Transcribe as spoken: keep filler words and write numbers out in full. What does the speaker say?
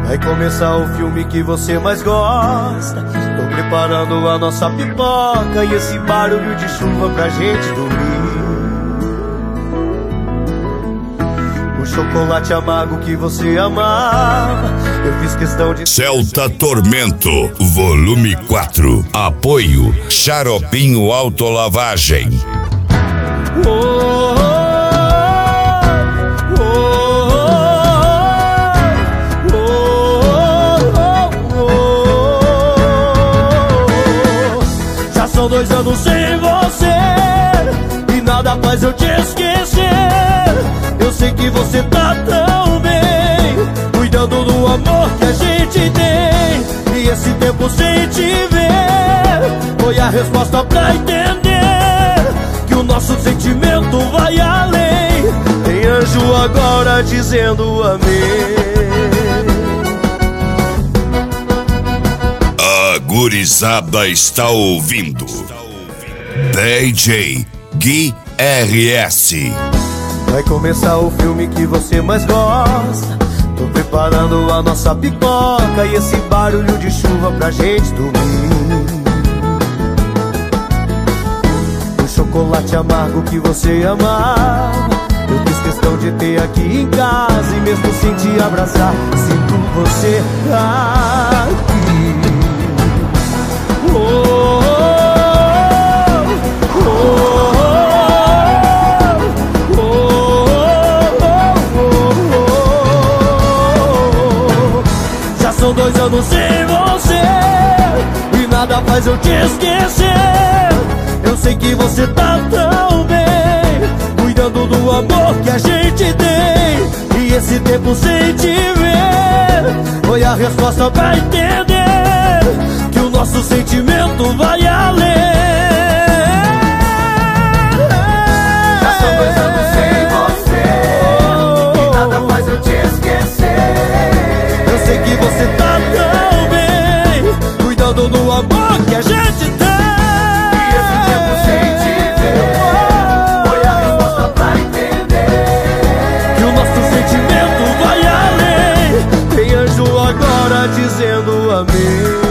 Vai começar o filme que você mais gosta. Tô preparando a nossa pipoca e esse barulho de chuva pra gente dormir. O chocolate amargo que você amava, eu fiz questão de... Celta Tormento, volume quatro. Apoio Xaropinho Autolavagem. Oh, oh, oh, oh, oh, oh. Já são dois anos sem você e nada faz eu te esquecer. Eu sei que você tá tão bem, cuidando do amor que a gente tem. E esse tempo sem te ver foi a resposta pra entender que o nosso sentimento vai além. Tem anjo agora dizendo amém. A gurizada está ouvindo D J Gui R S. Vai começar o filme que você mais gosta. Tô preparando a nossa pipoca e esse barulho de chuva pra gente dormir. O chocolate amargo que você amava, eu fiz questão de ter aqui em casa. E mesmo sem te abraçar, sinto você aqui. Oh, oh, oh, São dois anos sem você e nada faz eu te esquecer. Eu sei que você tá tão bem, cuidando do amor que a gente tem. E esse tempo sem te ver foi a resposta pra entender que o nosso sentimento vai além. Já são dois anos sem você e nada faz eu te esquecer. Eu sei que você tá tão bem, cuidando do amor que a gente tem. E esse tempo sem te ver foi a resposta pra entender que o nosso sentimento vai além. Tem anjo agora dizendo amém.